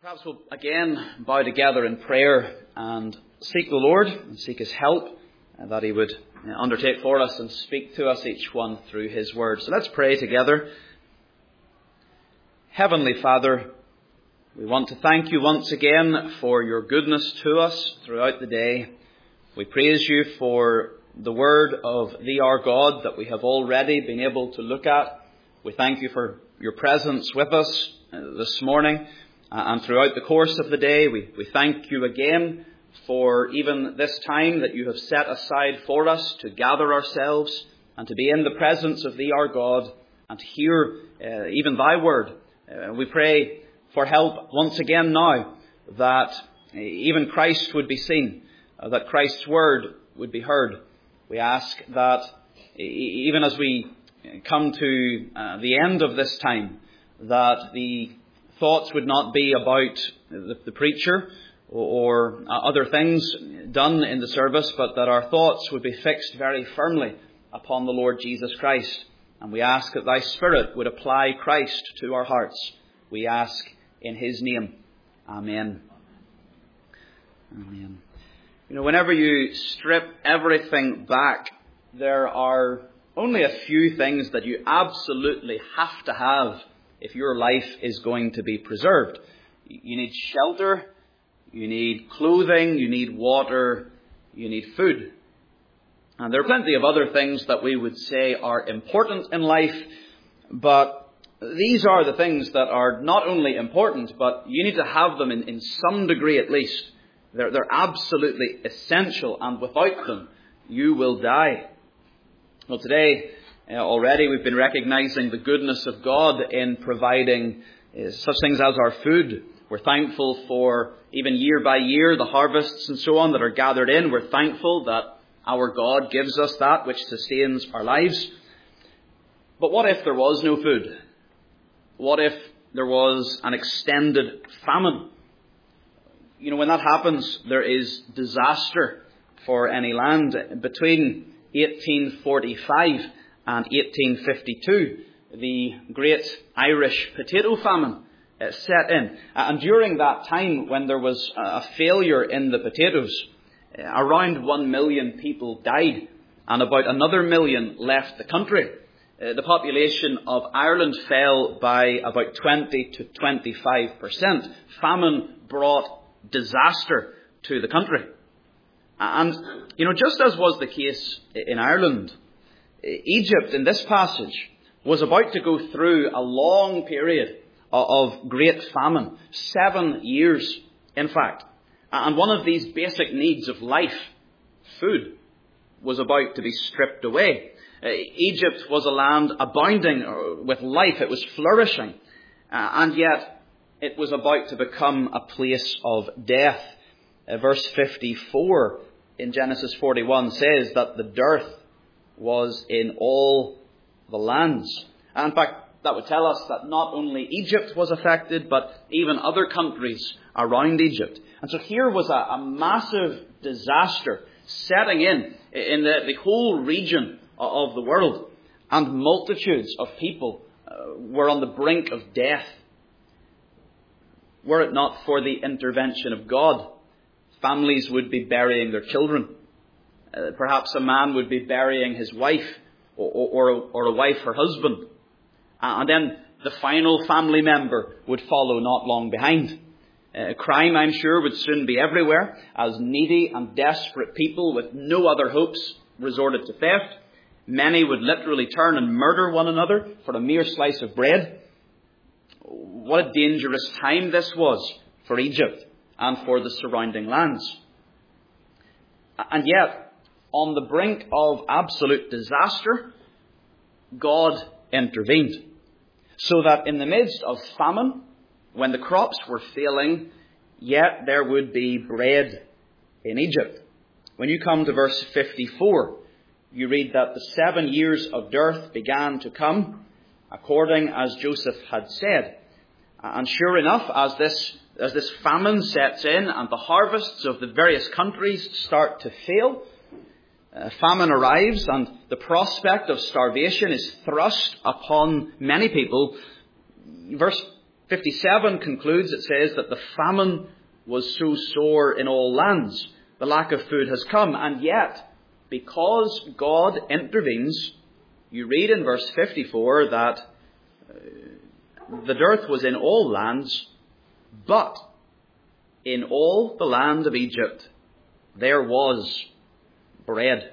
Perhaps we'll again bow together in prayer and seek the Lord and seek His help, and that He would undertake for us and speak to us each one through His word. So let's pray together. Heavenly Father, we want to thank You once again for Your goodness to us throughout the day. We praise You for the word of Thee our God that we have already been able to look at. We thank You for Your presence with us this morning. And throughout the course of the day, we thank You again for even this time that You have set aside for us to gather ourselves and to be in the presence of Thee our God and hear even Thy word. We pray for help once again now that even Christ would be seen, that Christ's word would be heard. We ask that even as we come to the end of this time, that the thoughts would not be about the preacher or other things done in the service, but that our thoughts would be fixed very firmly upon the Lord Jesus Christ. And we ask that Thy Spirit would apply Christ to our hearts. We ask in His name. Amen. Amen. You know, whenever you strip everything back, there are only a few things that you absolutely have to have if your life is going to be preserved. You need shelter, you need clothing, you need water, you need food. And there are plenty of other things that we would say are important in life, but these are the things that are not only important, but you need to have them in some degree at least. They're absolutely essential, and without them, you will die. Well, today, already we've been recognizing the goodness of God in providing such things as our food. We're thankful for, even year by year, the harvests and so on that are gathered in. We're thankful that our God gives us that which sustains our lives. But what if there was no food? What if there was an extended famine? You know, when that happens, there is disaster for any land. Between 1845 and 1852, the great Irish potato famine set in. And during that time, when there was a failure in the potatoes, around 1 million people died and about another million left the country. The population of Ireland fell by about 20 to 25%. Famine brought disaster to the country. And, you know, just as was the case in Ireland, Egypt, in this passage, was about to go through a long period of great famine. 7 years, in fact. And one of these basic needs of life, food, was about to be stripped away. Egypt was a land abounding with life. It was flourishing. And yet, it was about to become a place of death. Verse 54 in Genesis 41 says that the dearth was in all the lands. And in fact, that would tell us that not only Egypt was affected, but even other countries around Egypt. And so here was a massive disaster setting in the whole region of the world. And multitudes of people were on the brink of death. Were it not for the intervention of God, families would be burying their children. Perhaps a man would be burying his wife, or a wife her husband. And then the final family member would follow not long behind. Crime, I'm sure, would soon be everywhere, as needy and desperate people with no other hopes resorted to theft. Many would literally turn and murder one another for a mere slice of bread. What a dangerous time this was for Egypt and for the surrounding lands. And yet, on the brink of absolute disaster, God intervened. So that in the midst of famine, when the crops were failing, yet there would be bread in Egypt. When you come to verse 54, you read that the 7 years of dearth began to come, according as Joseph had said. And sure enough, as this famine sets in and the harvests of the various countries start to fail, famine arrives and the prospect of starvation is thrust upon many people. Verse 57 concludes, it says that the famine was so sore in all lands. The lack of food has come. And yet, because God intervenes, you read in verse 54 that the dearth was in all lands, but in all the land of Egypt there was bread.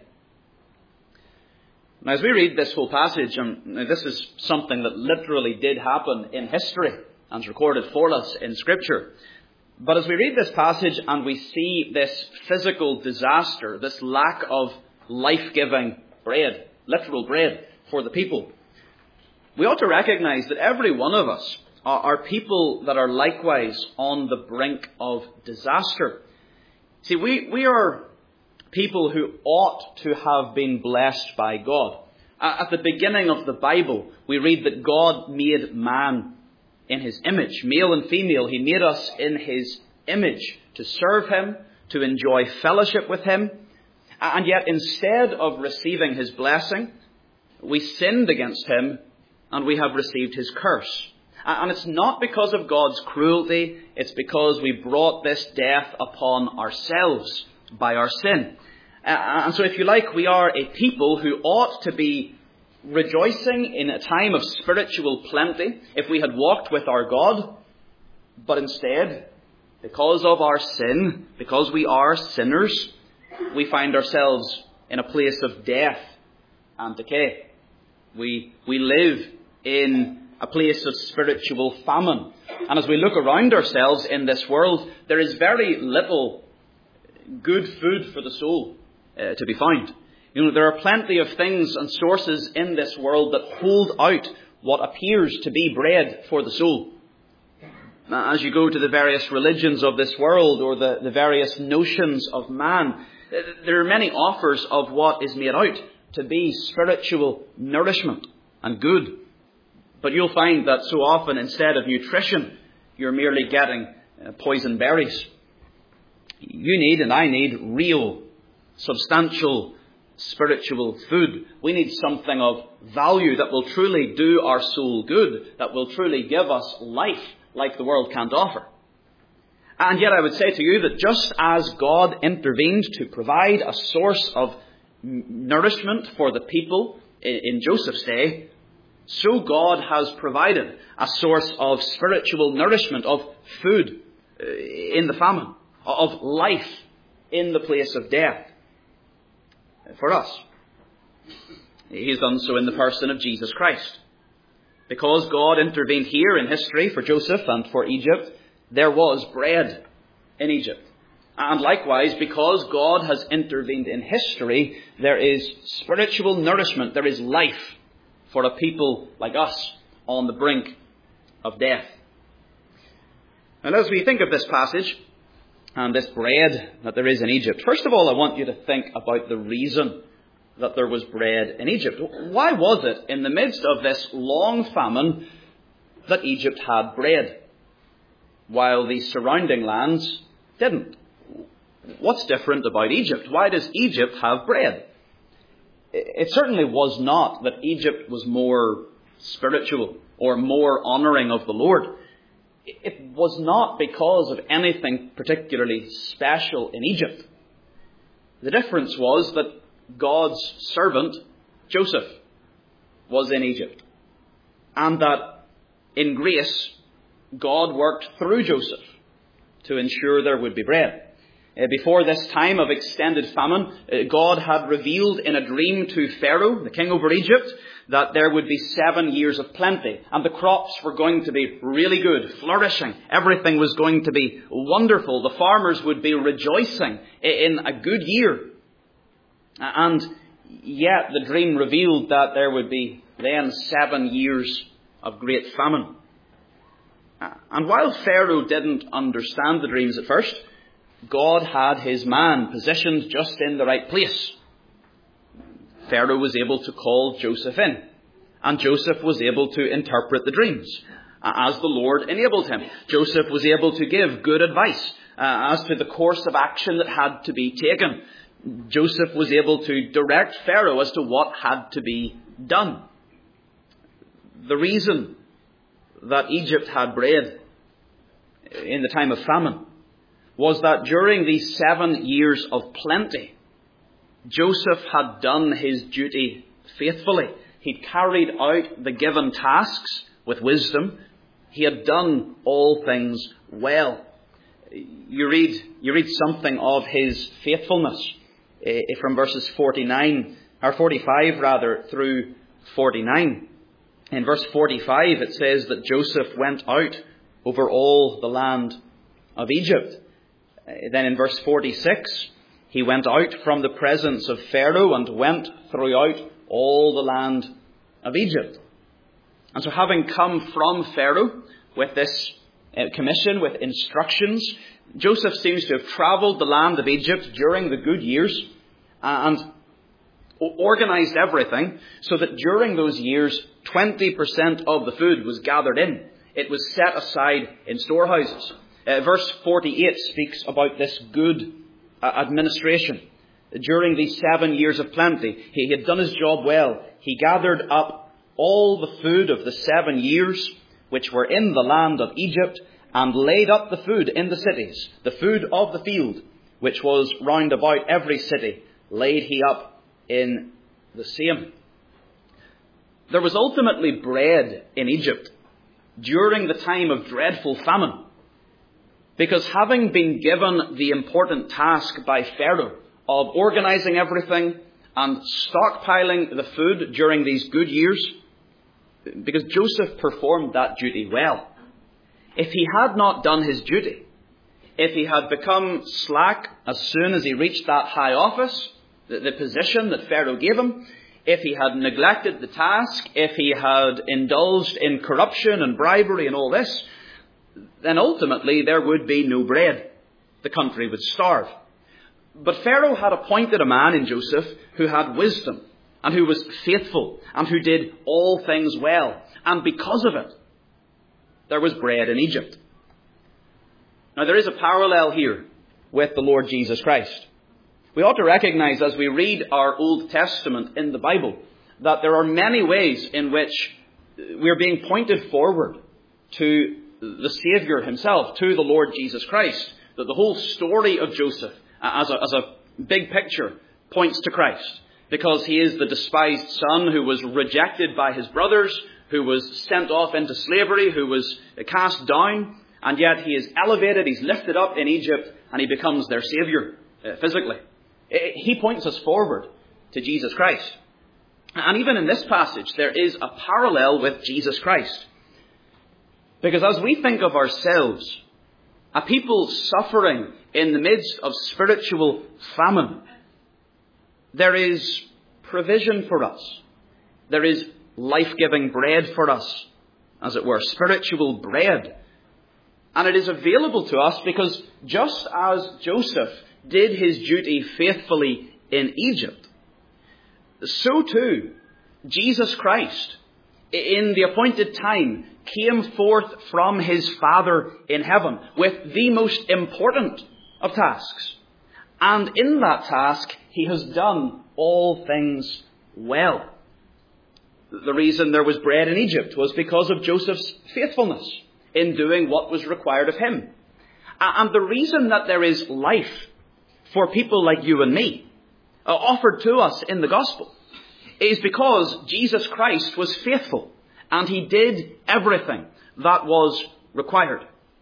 Now, as we read this whole passage, and this is something that literally did happen in history and is recorded for us in Scripture. But as we read this passage and we see this physical disaster, this lack of life-giving bread, literal bread for the people, we ought to recognize that every one of us are people that are likewise on the brink of disaster. See, we are people who ought to have been blessed by God. At the beginning of the Bible, we read that God made man in his image. Male and female, he made us in his image to serve him, to enjoy fellowship with him. And yet, instead of receiving his blessing, we sinned against him and we have received his curse. And it's not because of God's cruelty, it's because we brought this death upon ourselves by our sin. And so if you like, we are a people who ought to be rejoicing in a time of spiritual plenty if we had walked with our God. But instead, because of our sin, because we are sinners, we find ourselves in a place of death and decay. We live in a place of spiritual famine. And as we look around ourselves in this world, there is very little good food for the soul to be found. There are plenty of things and sources in this world that hold out what appears to be bread for the soul. As you go to the various religions of this world or the various notions of man, there are many offers of what is made out to be spiritual nourishment and good. But you'll find that so often, instead of nutrition, you're merely getting poison berries. You need, and I need, real, substantial, spiritual food. We need something of value that will truly do our soul good, that will truly give us life like the world can't offer. And yet I would say to you that just as God intervened to provide a source of nourishment for the people in Joseph's day, so God has provided a source of spiritual nourishment, of food in the famine, of life in the place of death for us. He has done so in the person of Jesus Christ. Because God intervened here in history for Joseph and for Egypt, there was bread in Egypt. And likewise, because God has intervened in history, there is spiritual nourishment, there is life for a people like us on the brink of death. And as we think of this passage and this bread that there is in Egypt, first of all, I want you to think about the reason that there was bread in Egypt. Why was it in the midst of this long famine that Egypt had bread, while the surrounding lands didn't? What's different about Egypt? Why does Egypt have bread? It certainly was not that Egypt was more spiritual or more honouring of the Lord. It was not because of anything particularly special in Egypt. The difference was that God's servant, Joseph, was in Egypt. And that in grace, God worked through Joseph to ensure there would be bread. Before this time of extended famine, God had revealed in a dream to Pharaoh, the king over Egypt, that there would be 7 years of plenty, and the crops were going to be really good, flourishing. Everything was going to be wonderful. The farmers would be rejoicing in a good year. And yet the dream revealed that there would be then 7 years of great famine. And while Pharaoh didn't understand the dreams at first, God had his man positioned just in the right place. Pharaoh was able to call Joseph in, and Joseph was able to interpret the dreams as the Lord enabled him. Joseph was able to give good advice as to the course of action that had to be taken. Joseph was able to direct Pharaoh as to what had to be done. The reason that Egypt had bread in the time of famine was that during these 7 years of plenty, Joseph had done his duty faithfully. He'd carried out the given tasks with wisdom. He had done all things well. You read something of his faithfulness from verses 45 through 49. In verse 45 it says that Joseph went out over all the land of Egypt. Then in verse 46, he went out from the presence of Pharaoh and went throughout all the land of Egypt. And so having come from Pharaoh with this commission, with instructions, Joseph seems to have travelled the land of Egypt during the good years and organised everything so that during those years 20% of the food was gathered in. It was set aside in storehouses. Verse 48 speaks about this good administration. During these 7 years of plenty, he had done his job well. He gathered up all the food of the 7 years which were in the land of Egypt and laid up the food in the cities. The food of the field, which was round about every city, laid he up in the same. There was ultimately bread in Egypt during the time of dreadful famine, because having been given the important task by Pharaoh of organising everything and stockpiling the food during these good years, because Joseph performed that duty well. If he had not done his duty, if he had become slack as soon as he reached that high office, the position that Pharaoh gave him, if he had neglected the task, if he had indulged in corruption and bribery and all this, then ultimately there would be no bread. The country would starve. But Pharaoh had appointed a man in Joseph who had wisdom and who was faithful and who did all things well. And because of it, there was bread in Egypt. Now there is a parallel here with the Lord Jesus Christ. We ought to recognize as we read our Old Testament in the Bible that there are many ways in which we're being pointed forward to the Saviour himself, to the Lord Jesus Christ. That the whole story of Joseph as a big picture points to Christ, because he is the despised son who was rejected by his brothers, who was sent off into slavery, who was cast down, and yet he is elevated, he's lifted up in Egypt, and he becomes their Saviour physically. He points us forward to Jesus Christ. And even in this passage, there is a parallel with Jesus Christ. Because as we think of ourselves, a people suffering in the midst of spiritual famine, there is provision for us. There is life-giving bread for us, as it were, spiritual bread. And it is available to us because just as Joseph did his duty faithfully in Egypt, so too Jesus Christ, in the appointed time, came forth from his Father in heaven with the most important of tasks. And in that task, he has done all things well. The reason there was bread in Egypt was because of Joseph's faithfulness in doing what was required of him. And the reason that there is life for people like you and me, offered to us in the gospel, is because Jesus Christ was faithful and he did everything that was required.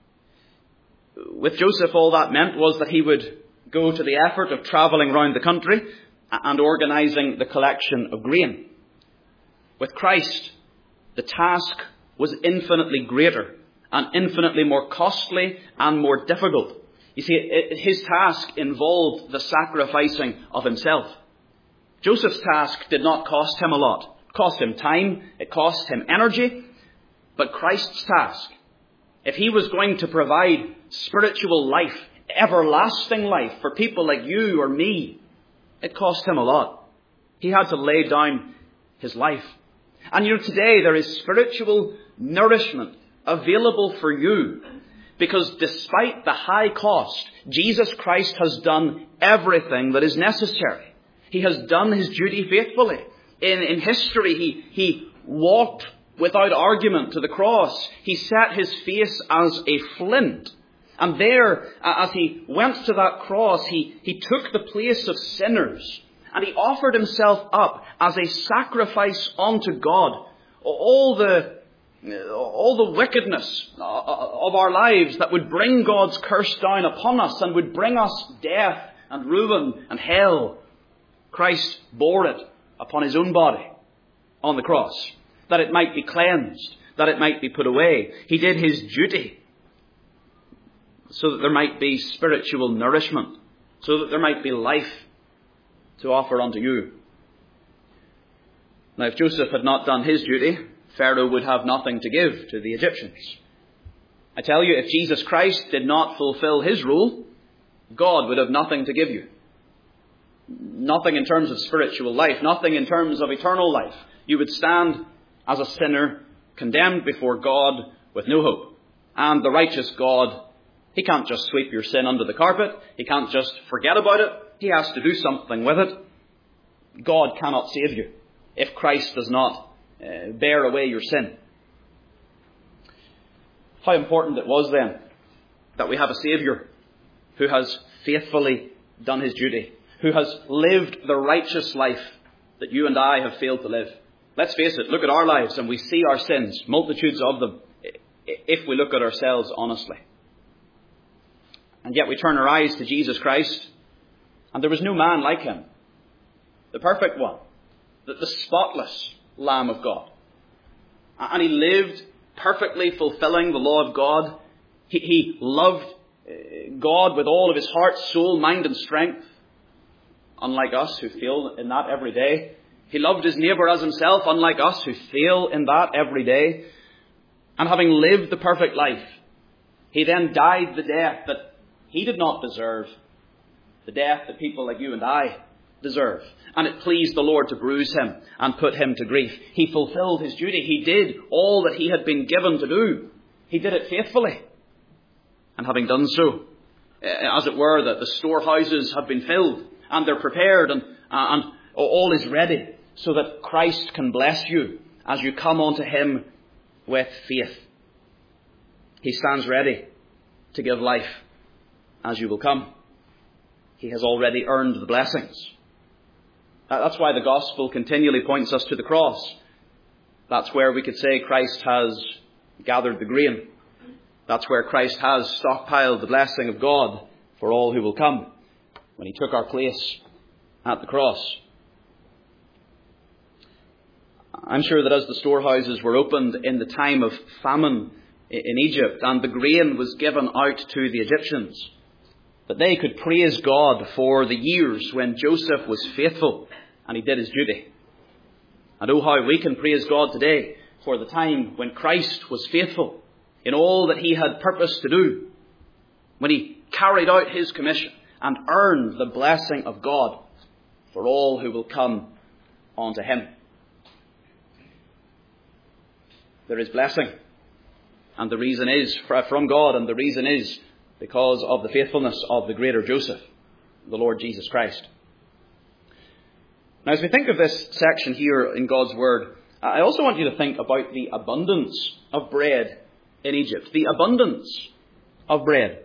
With Joseph, all that meant was that he would go to the effort of travelling around the country and organising the collection of grain. With Christ, the task was infinitely greater and infinitely more costly and more difficult. You see, his task involved the sacrificing of himself. Joseph's task did not cost him a lot. It cost him time, it cost him energy. But Christ's task, if he was going to provide spiritual life, everlasting life for people like you or me, it cost him a lot. He had to lay down his life. And today there is spiritual nourishment available for you, because despite the high cost, Jesus Christ has done everything that is necessary. He has done his duty faithfully. In history, he walked without argument to the cross. He set his face as a flint. And there, as he went to that cross, he took the place of sinners. And he offered himself up as a sacrifice unto God. All the wickedness of our lives that would bring God's curse down upon us and would bring us death and ruin and hell, Christ bore it upon his own body on the cross, that it might be cleansed, that it might be put away. He did his duty so that there might be spiritual nourishment, so that there might be life to offer unto you. Now, if Joseph had not done his duty, Pharaoh would have nothing to give to the Egyptians. I tell you, if Jesus Christ did not fulfill his rule, God would have nothing to give you. Nothing in terms of spiritual life, nothing in terms of eternal life. You would stand as a sinner, condemned before God with no hope. And the righteous God, he can't just sweep your sin under the carpet. He can't just forget about it. He has to do something with it. God cannot save you if Christ does not bear away your sin. How important it was then that we have a Saviour who has faithfully done his duty, who has lived the righteous life that you and I have failed to live. Let's face it, look at our lives and we see our sins, multitudes of them, if we look at ourselves honestly. And yet we turn our eyes to Jesus Christ, and there was no man like him, the perfect one, the spotless Lamb of God. And he lived perfectly fulfilling the law of God. He loved God with all of his heart, soul, mind and strength, unlike us who fail in that every day. He loved his neighbour as himself, unlike us who fail in that every day. And having lived the perfect life, he then died the death that he did not deserve, the death that people like you and I deserve. And it pleased the Lord to bruise him and put him to grief. He fulfilled his duty. He did all that he had been given to do. He did it faithfully. And having done so, as it were, that the storehouses have been filled and they're prepared and all is ready so that Christ can bless you as you come unto him with faith. He stands ready to give life as you will come. He has already earned the blessings. That's why the gospel continually points us to the cross. That's where we could say Christ has gathered the grain. That's where Christ has stockpiled the blessing of God for all who will come, when he took our place at the cross. I'm sure that as the storehouses were opened in the time of famine in Egypt and the grain was given out to the Egyptians, that they could praise God for the years when Joseph was faithful and he did his duty. And oh, how we can praise God today for the time when Christ was faithful in all that he had purposed to do, when he carried out his commission and earned the blessing of God for all who will come unto him. There is blessing, and the reason is from God, and the reason is because of the faithfulness of the greater Joseph, the Lord Jesus Christ. Now, as we think of this section here in God's Word, I also want you to think about the abundance of bread in Egypt. The abundance of bread.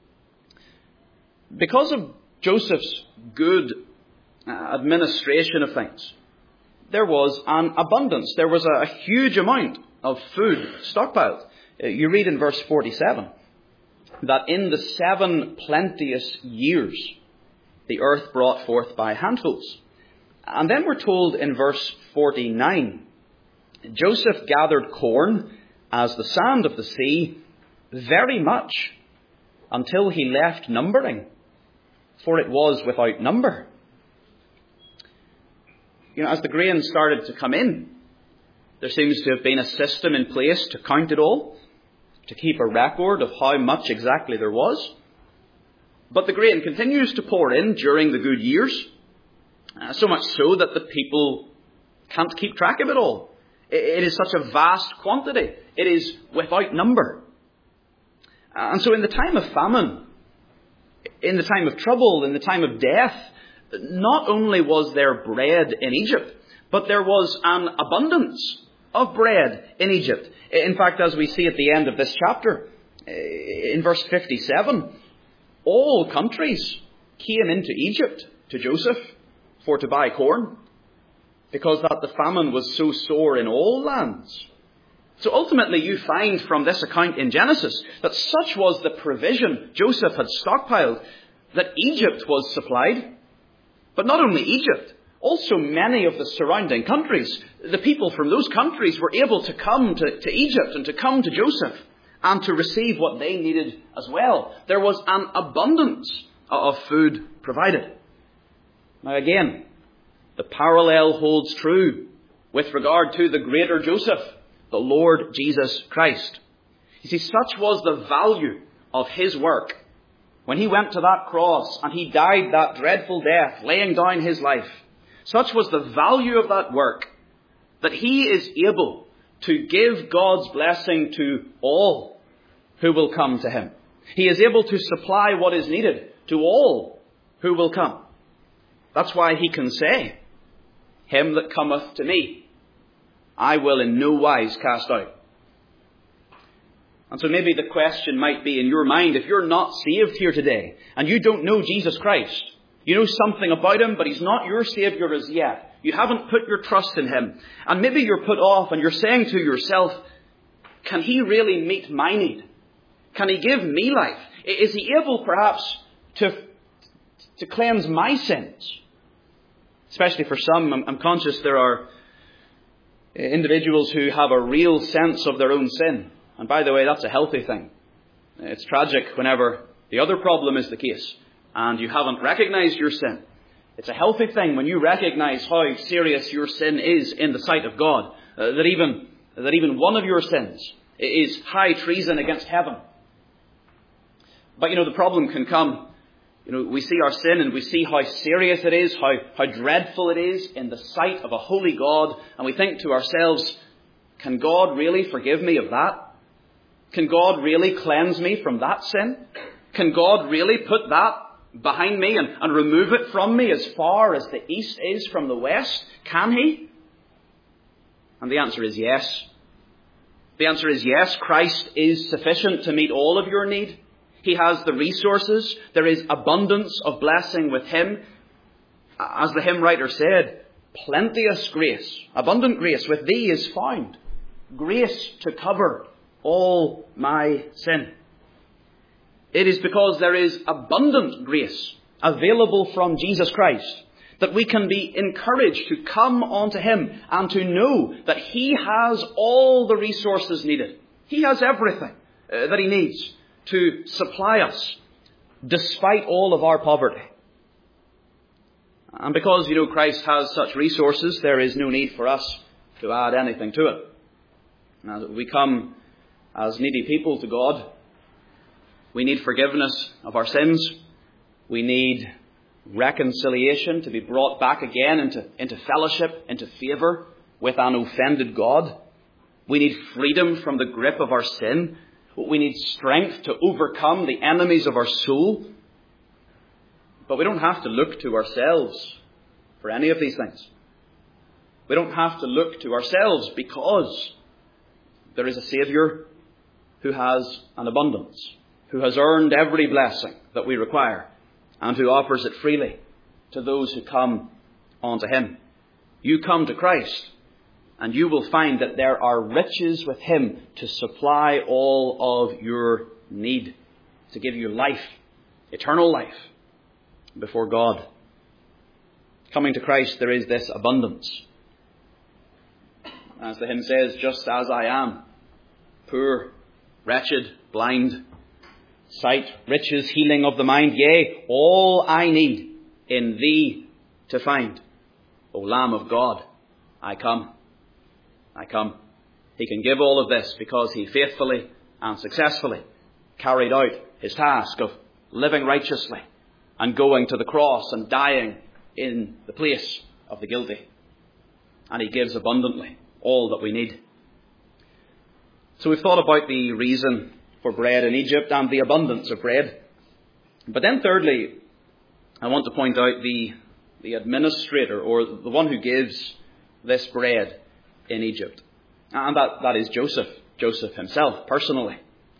Because of Joseph's good administration of things, there was an abundance. There was a huge amount of food stockpiled. You read in verse 47 that in the 7 plenteous years the earth brought forth by handfuls. And then we're told in verse 49, Joseph gathered corn as the sand of the sea, very much, until he left numbering, for it was without number. You know, as the grain started to come in, there seems to have been a system in place to count it all, to keep a record of how much exactly there was. But the grain continues to pour in during the good years, so much so that the people can't keep track of it all. It is such a vast quantity. It is without number. And so in the time of famine, in the time of trouble, in the time of death, not only was there bread in Egypt, but there was an abundance of bread in Egypt. In fact, as we see at the end of this chapter, in verse 57, all countries came into Egypt to Joseph for to buy corn, because that the famine was so sore in all lands. So ultimately you find from this account in Genesis that such was the provision Joseph had stockpiled that Egypt was supplied. But not only Egypt, also many of the surrounding countries. The people from those countries were able to come to Egypt and to come to Joseph and to receive what they needed as well. There was an abundance of food provided. Now again, the parallel holds true with regard to the greater Joseph, the Lord Jesus Christ. You see, such was the value of his work when he went to that cross and he died that dreadful death, laying down his life. Such was the value of that work that he is able to give God's blessing to all who will come to him. He is able to supply what is needed to all who will come. That's why he can say, "Him that cometh to me, I will in no wise cast out." And so maybe the question might be in your mind, if you're not saved here today, and you don't know Jesus Christ, you know something about him, but he's not your Saviour as yet. You haven't put your trust in him. And maybe you're put off and you're saying to yourself, can he really meet my need? Can he give me life? Is he able perhaps to cleanse my sins? Especially for some, I'm conscious there are individuals who have a real sense of their own sin. And by the way, that's a healthy thing. It's tragic whenever the other problem is the case and you haven't recognized your sin. It's a healthy thing when you recognize how serious your sin is in the sight of God, that even one of your sins is high treason against heaven. But the problem can come. We see our sin and we see how serious it is, how dreadful it is in the sight of a holy God, and we think to ourselves, can God really forgive me of that? Can God really cleanse me from that sin? Can God really put that behind me and remove it from me as far as the east is from the west? Can he? And the answer is yes. The answer is yes. Christ is sufficient to meet all of your need. He has the resources. There is abundance of blessing with him. As the hymn writer said, plenteous grace, abundant grace with thee is found. Grace to cover all my sin. It is because there is abundant grace available from Jesus Christ that we can be encouraged to come unto him and to know that he has all the resources needed. He has everything that he needs to supply us despite all of our poverty. And because, Christ has such resources, there is no need for us to add anything to it. Now, we come as needy people to God. We need forgiveness of our sins. We need reconciliation to be brought back again into fellowship, into favour with an offended God. We need freedom from the grip of our sin. We need strength to overcome the enemies of our soul. But we don't have to look to ourselves for any of these things. We don't have to look to ourselves because there is a Saviour who has an abundance, who has earned every blessing that we require, and who offers it freely to those who come unto him. You come to Christ, and you will find that there are riches with him to supply all of your need, to give you life, eternal life, before God. Coming to Christ, there is this abundance. As the hymn says, just as I am, poor, wretched, blind, sight, riches, healing of the mind, yea, all I need in thee to find. O Lamb of God, I come. I come. He can give all of this because he faithfully and successfully carried out his task of living righteously and going to the cross and dying in the place of the guilty. And he gives abundantly all that we need. So we've thought about the reason for bread in Egypt and the abundance of bread. But then thirdly, I want to point out the administrator, or the one who gives this bread in Egypt. And that is Joseph himself, personally.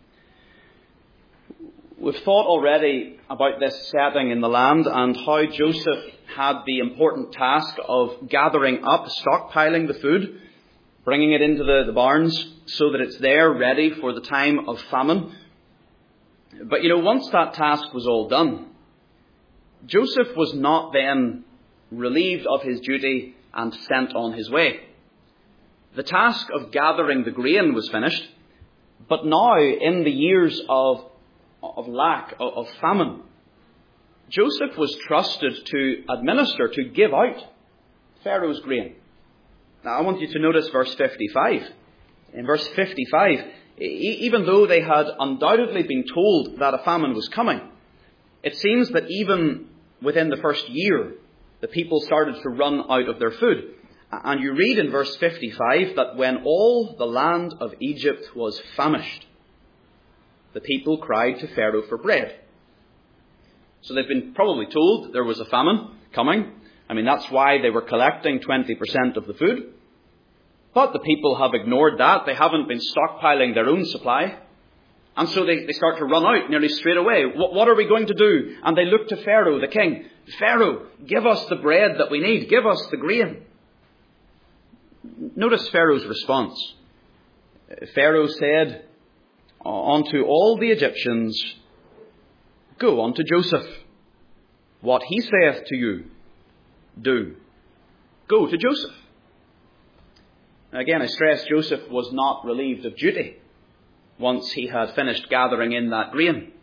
We've thought already about this setting in the land and how Joseph had the important task of gathering up, stockpiling the food, bringing it into the barns so that it's there ready for the time of famine. But once that task was all done, Joseph was not then relieved of his duty and sent on his way. The task of gathering the grain was finished, but now in the years of lack, of famine, Joseph was trusted to administer, to give out Pharaoh's grain. Now I want you to notice verse 55. In verse 55, even though they had undoubtedly been told that a famine was coming, it seems that even within the first year, the people started to run out of their food. And you read in verse 55 that when all the land of Egypt was famished, the people cried to Pharaoh for bread. So they've been probably told there was a famine coming. That's why they were collecting 20% of the food. But the people have ignored that. They haven't been stockpiling their own supply. And so they start to run out nearly straight away. What are we going to do? And they look to Pharaoh, the king. Pharaoh, give us the bread that we need. Give us the grain. Notice Pharaoh's response. Pharaoh said unto all the Egyptians, go unto Joseph. What he saith to you, do. Go to Joseph. Again, I stress Joseph was not relieved of duty once he had finished gathering in that grain.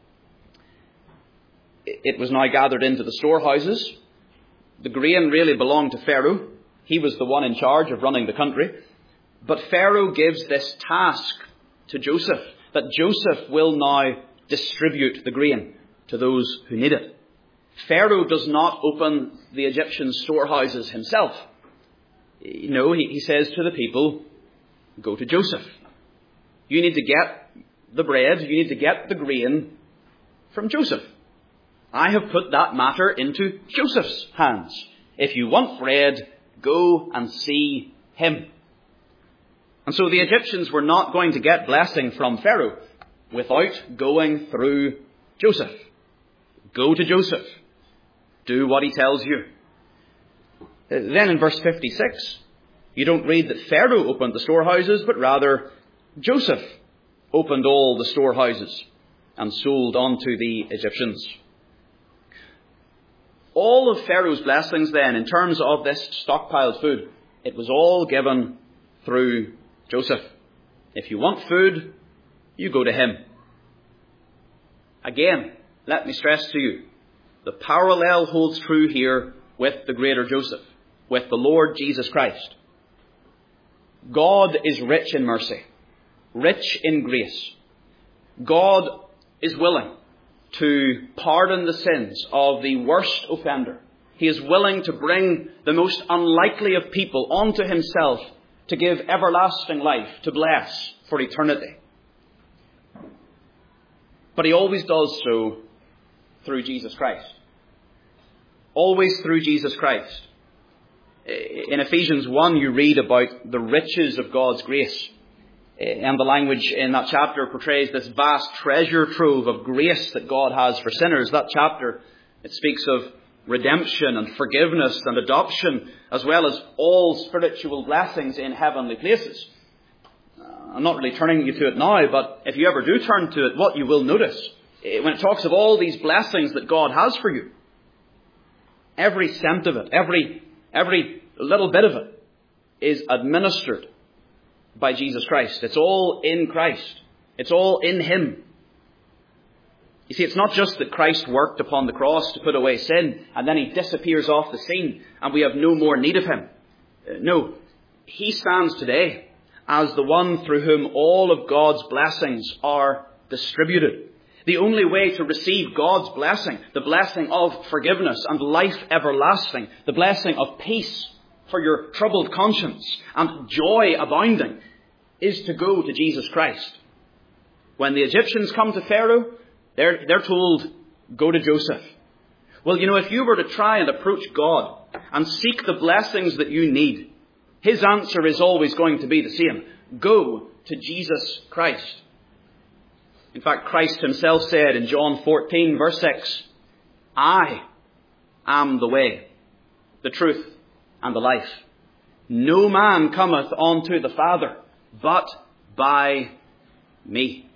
It was now gathered into the storehouses. The grain really belonged to Pharaoh. He was the one in charge of running the country. But Pharaoh gives this task to Joseph, that Joseph will now distribute the grain to those who need it. Pharaoh does not open the Egyptian storehouses himself. No, he says to the people, go to Joseph. You need to get the bread, you need to get the grain from Joseph. I have put that matter into Joseph's hands. If you want bread, go and see him. And so the Egyptians were not going to get blessing from Pharaoh without going through Joseph. Go to Joseph. Do what he tells you. Then in verse 56, you don't read that Pharaoh opened the storehouses, but rather Joseph opened all the storehouses and sold unto the Egyptians. All of Pharaoh's blessings then, in terms of this stockpiled food, it was all given through Joseph. If you want food, you go to him. Again, let me stress to you, the parallel holds true here with the greater Joseph, with the Lord Jesus Christ. God is rich in mercy, rich in grace. God is willing to pardon the sins of the worst offender. He is willing to bring the most unlikely of people onto himself to give everlasting life, to bless for eternity. But he always does so through Jesus Christ. Always through Jesus Christ. In Ephesians 1, you read about the riches of God's grace. And the language in that chapter portrays this vast treasure trove of grace that God has for sinners. That chapter, it speaks of redemption and forgiveness and adoption, as well as all spiritual blessings in heavenly places. I'm not really turning you to it now, but if you ever do turn to it, what you will notice, when it talks of all these blessings that God has for you, every cent of it, every little bit of it is administered by Jesus Christ. It's all in Christ. It's all in him. You see, it's not just that Christ worked upon the cross to put away sin and then he disappears off the scene and we have no more need of him. No, he stands today as the one through whom all of God's blessings are distributed. The only way to receive God's blessing, the blessing of forgiveness and life everlasting, the blessing of peace for your troubled conscience and joy abounding, is to go to Jesus Christ. When the Egyptians come to Pharaoh, they're told, go to Joseph. Well, if you were to try and approach God and seek the blessings that you need, His answer is always going to be the same. Go to Jesus Christ. In fact, Christ himself said in John 14, verse 6, I am the way, the truth, and the life. No man cometh unto the Father but by me.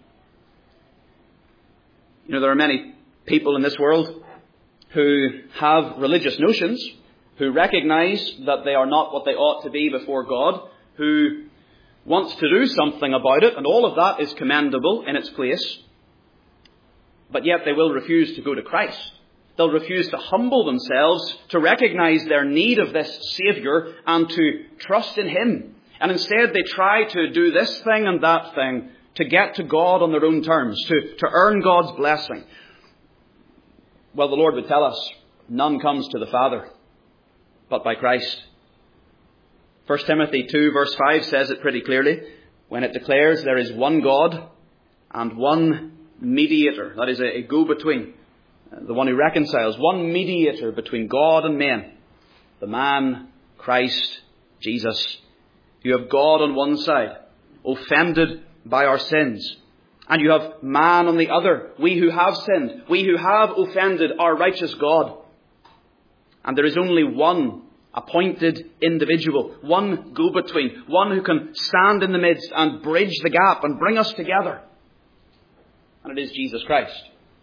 You know, there are many people in this world who have religious notions, who recognize that they are not what they ought to be before God, who wants to do something about it, and all of that is commendable in its place, but yet they will refuse to go to Christ. They'll refuse to humble themselves, to recognize their need of this Saviour, and to trust in Him. And instead they try to do this thing and that thing to get to God on their own terms, to earn God's blessing. Well, the Lord would tell us, none comes to the Father but by Christ. 1 Timothy 2 verse 5 says it pretty clearly when it declares there is one God and one mediator. That is a go-between. The one who reconciles. One mediator between God and men. The man, Christ Jesus. You have God on one side, offended by our sins. And you have man on the other, we who have sinned, we who have offended our righteous God. And there is only one appointed individual, one go-between, one who can stand in the midst and bridge the gap and bring us together. And it is Jesus Christ.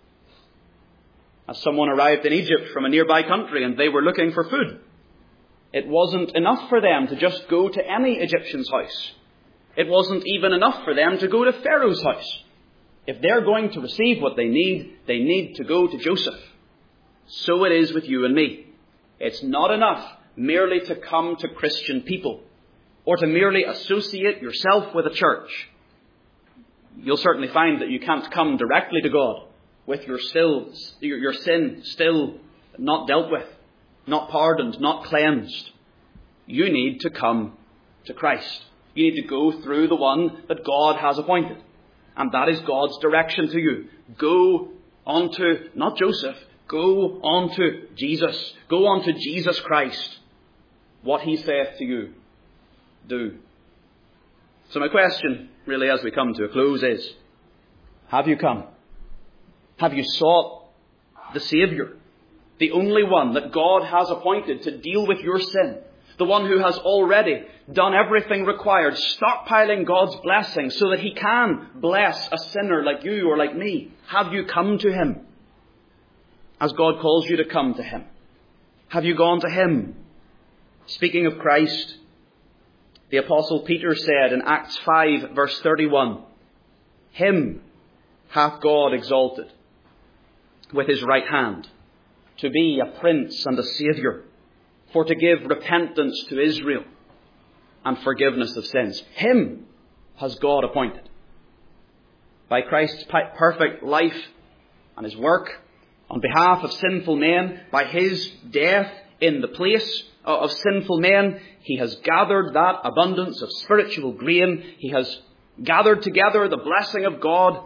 As someone arrived in Egypt from a nearby country and they were looking for food, it wasn't enough for them to just go to any Egyptian's house. It wasn't even enough for them to go to Pharaoh's house. If they're going to receive what they need to go to Joseph. So it is with you and me. It's not enough merely to come to Christian people or to merely associate yourself with a church. You'll certainly find that you can't come directly to God with your sin still not dealt with, not pardoned, not cleansed. You need to come to Christ. You need to go through the one that God has appointed. And that is God's direction to you. Go on to, not Joseph, go on to Jesus. Go on to Jesus Christ. What he saith to you, do. So my question, really, as we come to a close is, have you come? Have you sought the Saviour? The only one that God has appointed to deal with your sin. The one who has already done everything required, stockpiling God's blessing so that he can bless a sinner like you or like me. Have you come to him? As God calls you to come to him. Have you gone to him? Speaking of Christ, the Apostle Peter said in Acts 5 verse 31, Him hath God exalted with his right hand to be a prince and a saviour, for to give repentance to Israel and forgiveness of sins. Him has God appointed. By Christ's perfect life and his work on behalf of sinful men, by his death in the place of sinful men, he has gathered that abundance of spiritual grain. He has gathered together the blessing of God.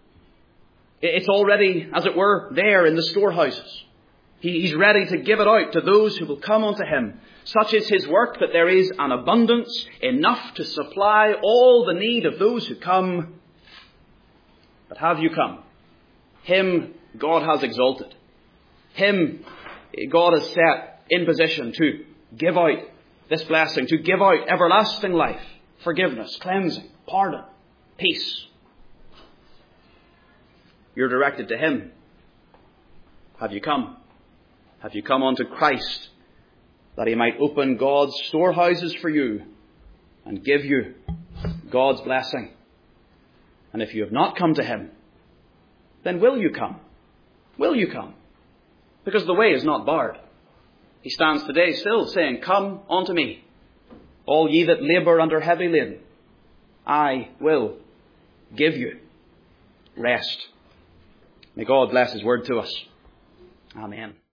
It's already, as it were, there in the storehouses. He's ready to give it out to those who will come unto him. Such is his work that there is an abundance, enough to supply all the need of those who come. But have you come? Him God has exalted. Him God has set in position to give out this blessing, to give out everlasting life, forgiveness, cleansing, pardon, peace. You're directed to him. Have you come? Have you come unto Christ, that he might open God's storehouses for you and give you God's blessing? And if you have not come to him, then will you come? Will you come? Because the way is not barred. He stands today still saying, Come unto me, all ye that labour under heavy laden. I will give you rest. May God bless his word to us. Amen.